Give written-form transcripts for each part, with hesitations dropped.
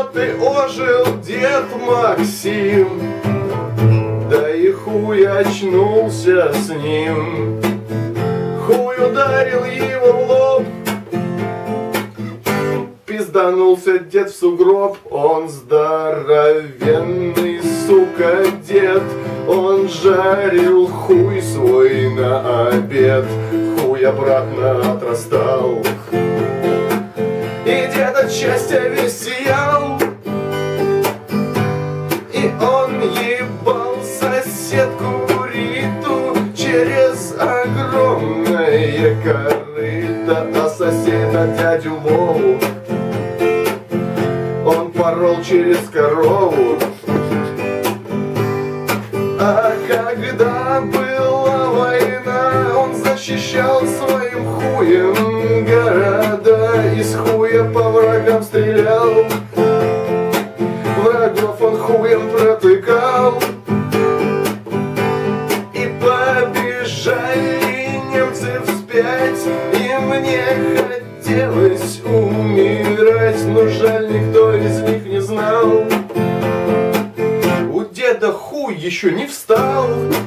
вот и ожил дед Максим, да и хуй очнулся с ним. Хуй ударил его в лоб, пизданулся дед в сугроб. Он здоровенный, сука, дед, он жарил хуй свой на обед. Хуй обратно отрастал, и дед от счастья весь сиял. И он ебал соседку Риту через огромное корыто, а соседа дядю Вову он порол через корову. А когда была война, он защищал своим хуем города. Из хуя по врагам стрелял, врагов он хуем протыкал. И побежали немцы вспять, и мне хотелось умирать, но жаль, никто из них не знал. У деда хуй еще не встал.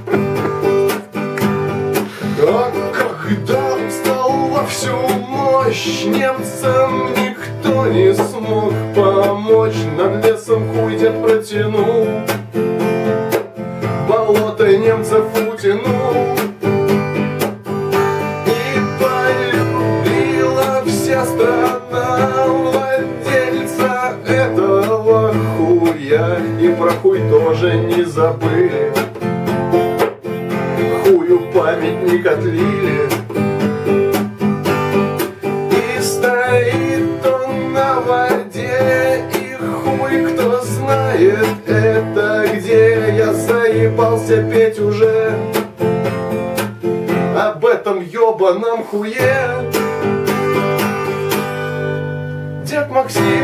А когда он встал во всю мощь, немцам никто не смог помочь. Над лесом хуй дед протянул, болото немцев утянул. И полюбила вся страна владельца этого хуя, и про хуй тоже не забыли, хую памятник отлили. И стоит он на воде, и хуй кто знает это где. Я заебался петь уже об этом ёбаном хуе. Дед Максим